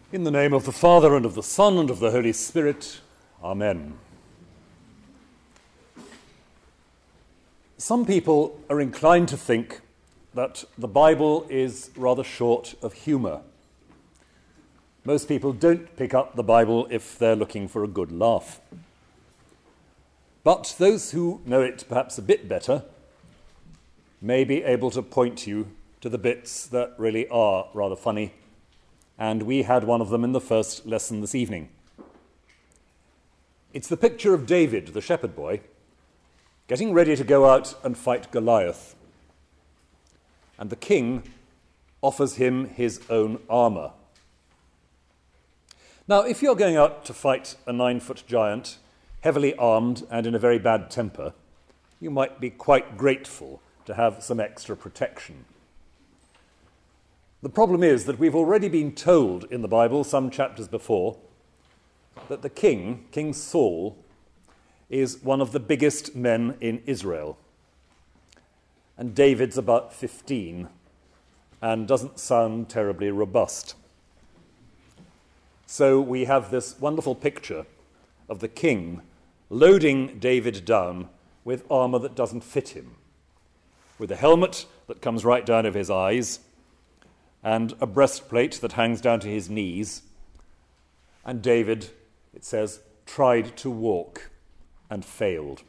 In the name of the Father, and of the Son, and of the Holy Spirit. Amen. Some people are inclined to think that the Bible is rather short of humour. Most people don't pick up the Bible if they're looking for a good laugh. But those who know it perhaps a bit better may be able to point you to the bits that really are rather funny, and we had one of them in the first lesson this evening. It's the picture of David, the shepherd boy, getting ready to go out and fight Goliath. And the king offers him his own armour. Now, if you're going out to fight a 9-foot giant, heavily armed and in a very bad temper, you might be quite grateful to have some extra protection. The problem is that we've already been told in the Bible, some chapters before, that the king, King Saul, is one of the biggest men in Israel. And David's about 15 and doesn't sound terribly robust. So we have this wonderful picture of the king loading David down with armour that doesn't fit him, with a helmet that comes right down over his eyes, and a breastplate that hangs down to his knees. And David, it says, tried to walk and failed.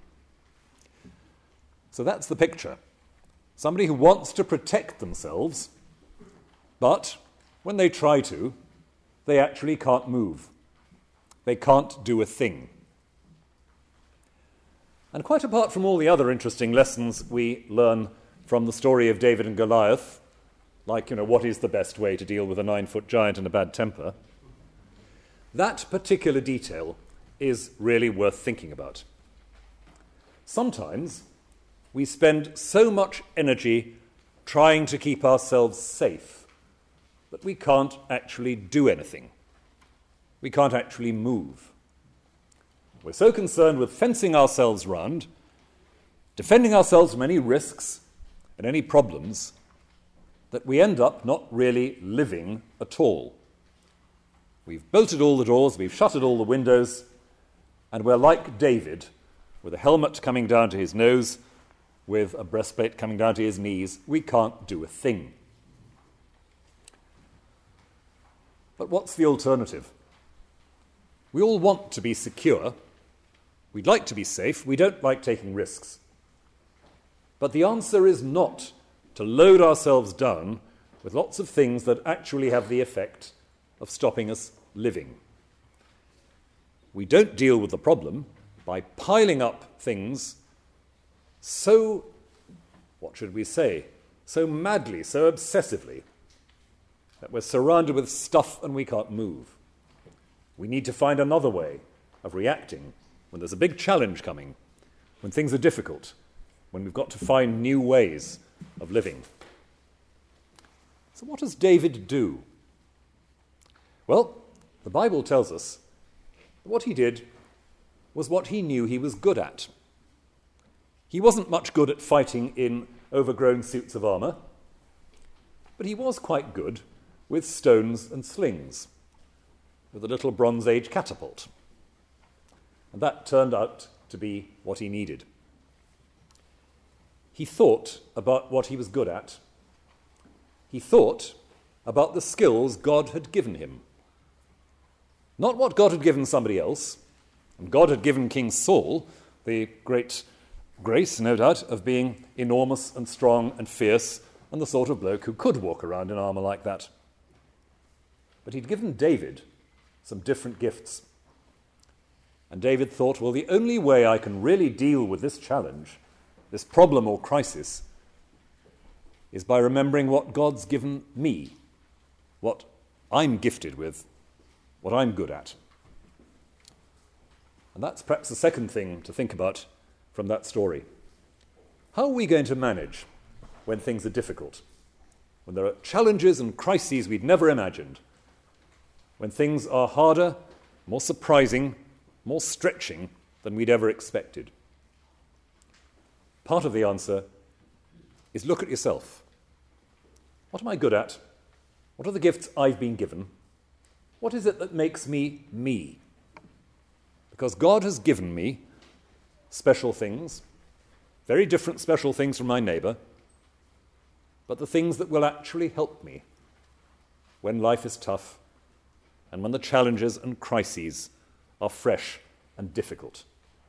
So that's the picture. Somebody who wants to protect themselves, but when they try to, they actually can't move. They can't do a thing. And quite apart from all the other interesting lessons we learn from the story of David and Goliath, like, what is the best way to deal with a 9-foot giant and a bad temper, that particular detail is really worth thinking about. Sometimes we spend so much energy trying to keep ourselves safe that we can't actually do anything. We can't actually move. We're so concerned with fencing ourselves round, defending ourselves from any risks and any problems, that we end up not really living at all. We've bolted all the doors, we've shuttered all the windows, and we're like David, with a helmet coming down to his nose, with a breastplate coming down to his knees. We can't do a thing. But what's the alternative? We all want to be secure. We'd like to be safe. We don't like taking risks. But the answer is not to load ourselves down with lots of things that actually have the effect of stopping us living. We don't deal with the problem by piling up things so, so madly, so obsessively, that we're surrounded with stuff and we can't move. We need to find another way of reacting when there's a big challenge coming, when things are difficult, when we've got to find new ways of living. So what does David do? Well, the Bible tells us that what he did was what he knew he was good at. He wasn't much good at fighting in overgrown suits of armour, but he was quite good with stones and slings, with a little Bronze Age catapult. And that turned out to be what he needed. He thought about what he was good at. He thought about the skills God had given him. Not what God had given somebody else. And God had given King Saul the great grace, no doubt, of being enormous and strong and fierce and the sort of bloke who could walk around in armour like that. But he'd given David some different gifts. And David thought, well, the only way I can really deal with this challenge, this problem or crisis, is by remembering what God's given me, what I'm gifted with, what I'm good at. And that's perhaps the second thing to think about from that story. How are we going to manage when things are difficult, when there are challenges and crises we'd never imagined, when things are harder, more surprising, more stretching than we'd ever expected? Part of the answer is look at yourself. What am I good at? What are the gifts I've been given? What is it that makes me me? Because God has given me special things, very different special things from my neighbour, but the things that will actually help me when life is tough and when the challenges and crises are fresh and difficult.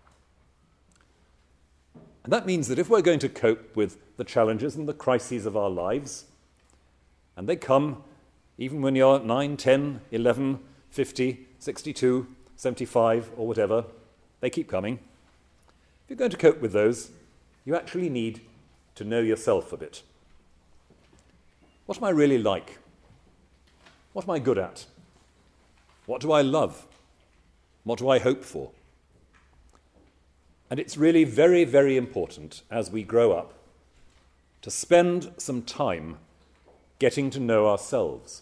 And that means that if we're going to cope with the challenges and the crises of our lives, and they come even when you're 9, 10, 11, 50, 62, 75, or whatever, they keep coming. If you're going to cope with those, you actually need to know yourself a bit. What am I really like? What am I good at? What do I love? What do I hope for? And it's really very, very important as we grow up to spend some time getting to know ourselves.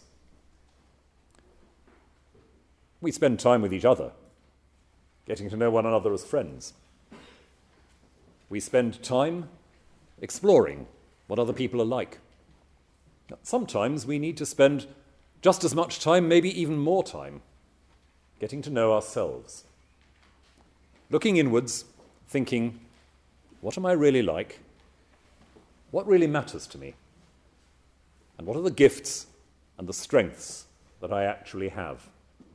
We spend time with each other, getting to know one another as friends. We spend time exploring what other people are like. Sometimes we need to spend just as much time, maybe even more time, getting to know ourselves. Looking inwards, thinking, what am I really like? What really matters to me? And what are the gifts and the strengths that I actually have?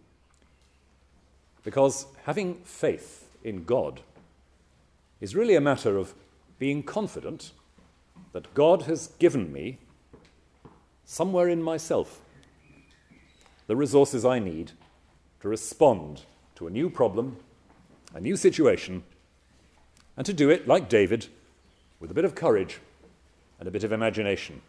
Because having faith in God is really a matter of being confident that God has given me somewhere in myself the resources I need to respond to a new problem, a new situation, and to do it, like David, with a bit of courage and a bit of imagination.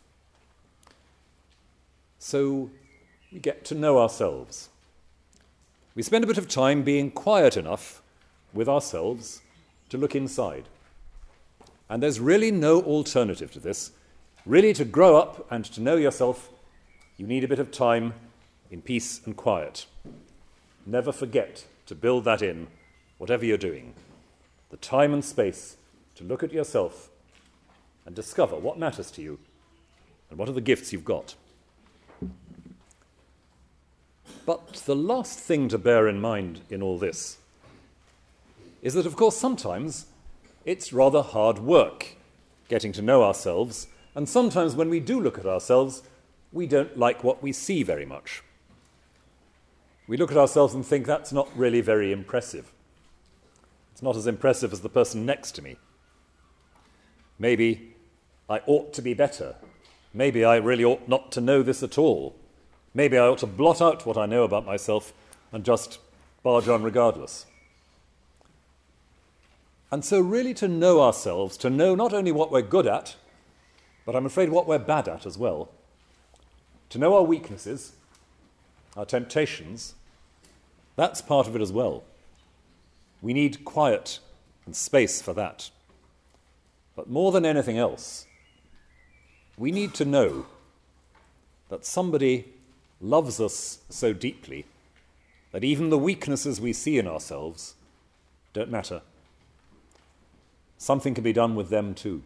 So we get to know ourselves. We spend a bit of time being quiet enough with ourselves to look inside. And there's really no alternative to this. Really, to grow up and to know yourself, you need a bit of time in peace and quiet. Never forget to build that in, whatever you're doing. The time and space to look at yourself and discover what matters to you and what are the gifts you've got. But the last thing to bear in mind in all this is that, of course, sometimes it's rather hard work getting to know ourselves, and sometimes when we do look at ourselves, we don't like what we see very much. We look at ourselves and think that's not really very impressive. It's not as impressive as the person next to me. Maybe I ought to be better. Maybe I really ought not to know this at all. Maybe I ought to blot out what I know about myself and just barge on regardless. And so really to know ourselves, to know not only what we're good at, but I'm afraid what we're bad at as well, to know our weaknesses, our temptations, that's part of it as well. We need quiet and space for that. But more than anything else, we need to know that somebody loves us so deeply that even the weaknesses we see in ourselves don't matter. Something can be done with them too.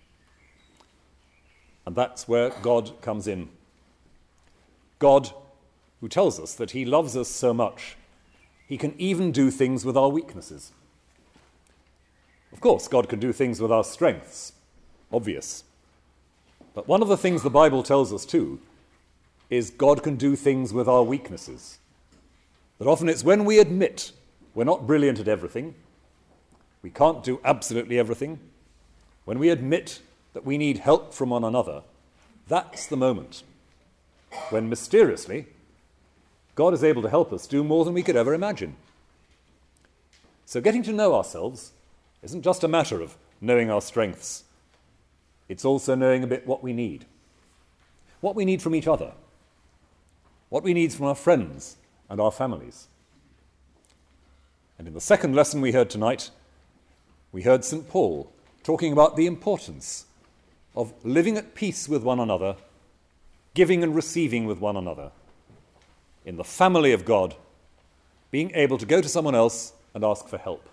And that's where God comes in. God, who tells us that he loves us so much, he can even do things with our weaknesses. Of course, God can do things with our strengths, obvious. But one of the things the Bible tells us too is God can do things with our weaknesses. That often it's when we admit we're not brilliant at everything, we can't do absolutely everything, when we admit that we need help from one another, that's the moment when mysteriously God is able to help us do more than we could ever imagine. So getting to know ourselves isn't just a matter of knowing our strengths. It's also knowing a bit what we need. What we need from each other. What we need from our friends and our families. And in the second lesson we heard tonight, we heard St. Paul talking about the importance of living at peace with one another, giving and receiving with one another. In the family of God, being able to go to someone else and ask for help.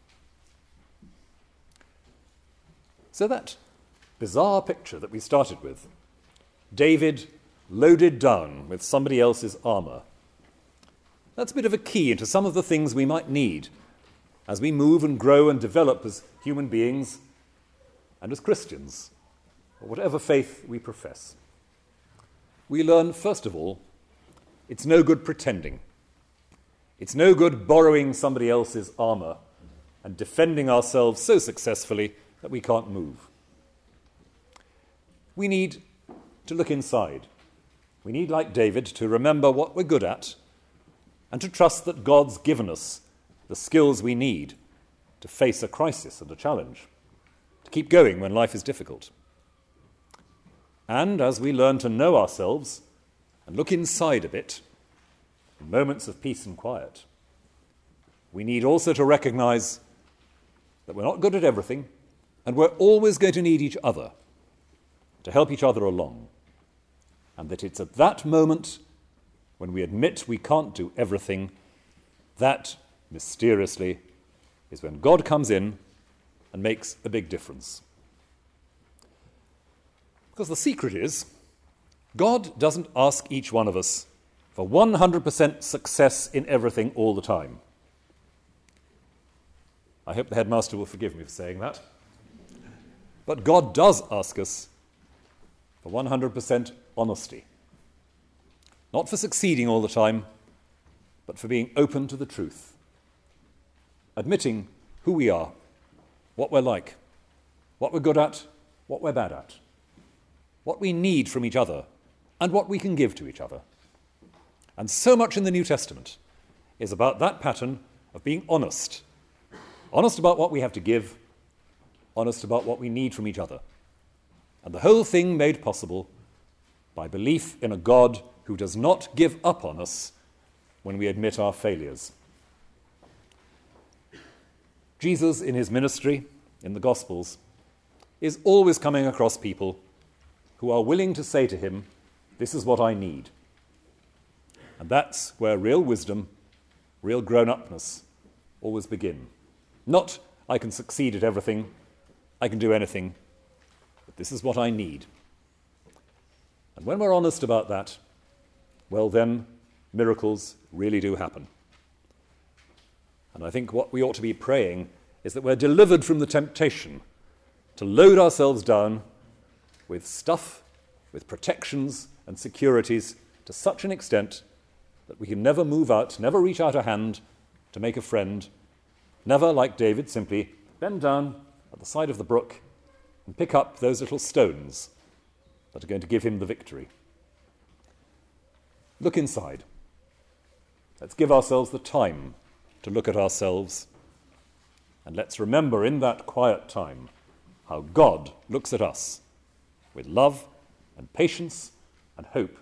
So that bizarre picture that we started with, David loaded down with somebody else's armour, That's a bit of a key into some of the things we might need as we move and grow and develop as human beings and as Christians, or whatever faith we profess. We learn, first of all, it's no good pretending. It's no good borrowing somebody else's armour and defending ourselves so successfully that we can't move. We need to look inside. We need, like David, to remember what we're good at and to trust that God's given us the skills we need to face a crisis and a challenge, to keep going when life is difficult. And as we learn to know ourselves and look inside a bit, in moments of peace and quiet, we need also to recognize that we're not good at everything and we're always going to need each other to help each other along. And that it's at that moment when we admit we can't do everything, that, mysteriously, is when God comes in and makes a big difference. Because the secret is, God doesn't ask each one of us for 100% success in everything all the time. I hope the headmaster will forgive me for saying that. But God does ask us for 100% honesty. Not for succeeding all the time, but for being open to the truth. Admitting who we are, what we're like, what we're good at, what we're bad at, what we need from each other, and what we can give to each other. And so much in the New Testament is about that pattern of being honest. Honest about what we have to give, honest about what we need from each other. And the whole thing made possible by belief in a God who does not give up on us when we admit our failures. Jesus, in his ministry, in the Gospels, is always coming across people who are willing to say to him, "This is what I need." And that's where real wisdom, real grown-upness always begin. Not, I can succeed at everything, I can do anything, but this is what I need. And when we're honest about that, well then, miracles really do happen. And I think what we ought to be praying is that we're delivered from the temptation to load ourselves down with stuff, with protections and securities to such an extent that we can never move out, never reach out a hand to make a friend, never, like David, simply bend down at the side of the brook and pick up those little stones that are going to give him the victory. Look inside. Let's give ourselves the time to look at ourselves, and let's remember in that quiet time how God looks at us with love and patience and hope.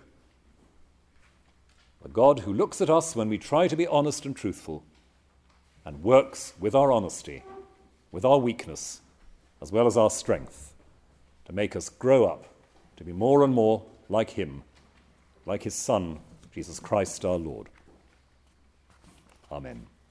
A God who looks at us when we try to be honest and truthful and works with our honesty, with our weakness, as well as our strength, to make us grow up to be more and more like him, like his Son, Jesus Christ our Lord. Amen.